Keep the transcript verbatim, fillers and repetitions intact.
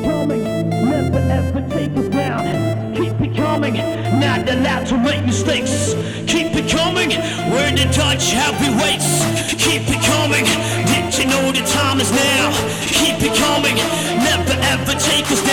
coming, never ever take us down. Keep it coming, not allowed to make mistakes. Keep it coming, we're the Dutch heavyweights. Keep it coming, did you know the time is now? Keep it coming, never ever take us